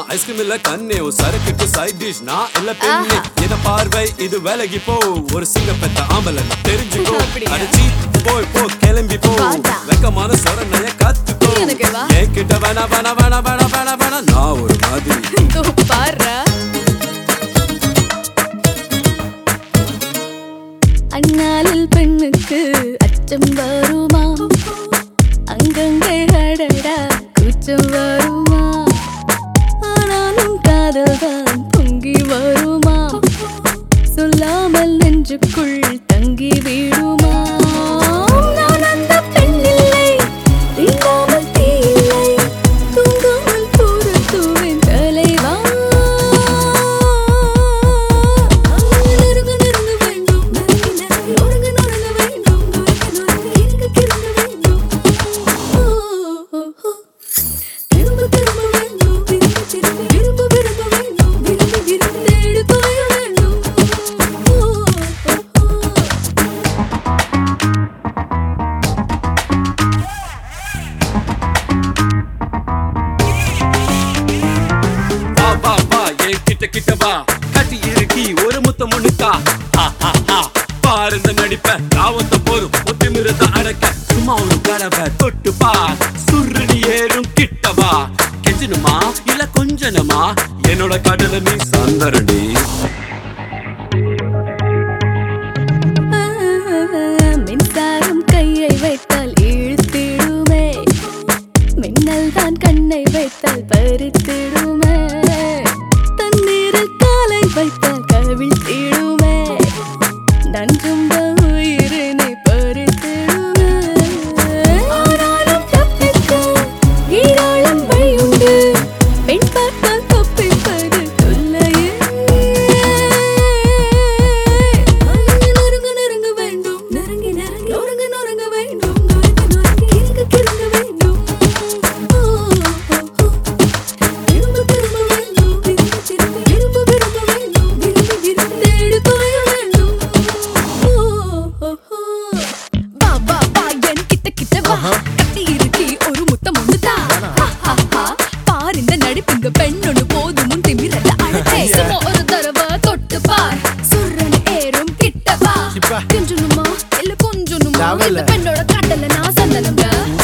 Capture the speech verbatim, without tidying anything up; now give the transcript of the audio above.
ice cream இல்ல கண்ணே ஒரு சரக்குக்கு சைட் டிஷ் நான் இல்ல பெண்ணே என்ன பார்வை இது விலகி போ ஒரு சிங்க பெத்த ஆம்பளை தெரிஞ்சுக்கோ அடிச்சி போய் போ கிளம்பி போ வெக்கமான சொரணைய கத்துக்கோ என் கிட்ட வேணா வேணா வேணா வேணா வேணா வேணா நான் ஒரு மாதிரி பாரு அண்ணாலில் பெண்ணுக்கு அச்சம் வருமா அங்கங்கே அடடா கூச்சம் வருமா ஆனாலும் காதல்தான் பொங்கி வருமா சொல்லாமல் நெஞ்சுக்குள் தங்கி விடுமா நான் அந்த பெண்ணில்லை தீண்டாமல் தீயில்லை தூங்காமல் பொறுத்துவேன் தலைவா கட்டி இருக்கி ஒரு முத்த முன்னுக்கா பாரு இந்த நடிப்ப காவத்த போதும் ஒத்திமிருந்த அடக்க சும்மா ஒரு கடவை தொட்டுப்பா சுருடி ஏறும் கிட்டவா கெஞ்சனுமா இல்ல கொஞ்சனமா என்னோட கடல நீ சந்தரடி மின்சாரம் கையை வைத்தால் இழுத்திடுமே மின்னல் தான் கண்ணை வைத்தால் பறித்திடுமே தண்ணீரில் காலை வைத்தால் கவிழ்த்திடுமே நன்றும் உயிரினை பறித்திடுமே ஆனாலும் தப்பிக்க ஈராளம் வழியுண்டு பெண் பார்த்தால் தப்பிப்பது தொல்லையே நொறுங்க நொறுங்க வேண்டும் நெருங்கி நெருங்கி நொறுங்க நொறுங்க வேண்டும் நொறுங்க நொறுங்கி இருங்க கிருங்க வேண்டும் திரும்ப திரும்ப வேண்டும் திரும்ப திரும்ப விரும்ப விரும்ப வேண்டும் விரும்பி விரும்பி தேடி தொலைய வேண்டும் வா வா வா என் கிட்ட கிட்ட வா கட்டி இருக்கி ஒரு முத்தம் ஒண்ணுதா பார் இந்த நடிப்புங்க பெண்ணொன்னு போதும் உன் திமிரல அழகே சும்மா ஒரு தடவை தொட்டு பார் சுரன் ஏறும் கிட்ட வா கொஞ்சனுமா இல்ல கொஞ்சனுமா இந்த பெண்ணோட காட்டல நான் சந்தனங்க